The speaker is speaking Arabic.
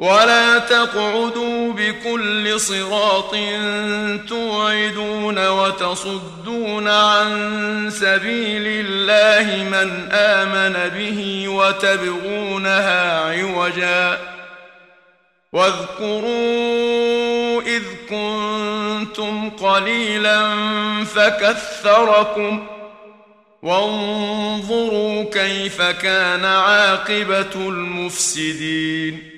ولا تقعدوا بكل صراط توعدون وتصدون عن سبيل الله من آمن به وتبغونها عوجا واذكروا إذ كنتم قليلا فكثركم وانظروا كيف كان عاقبة المفسدين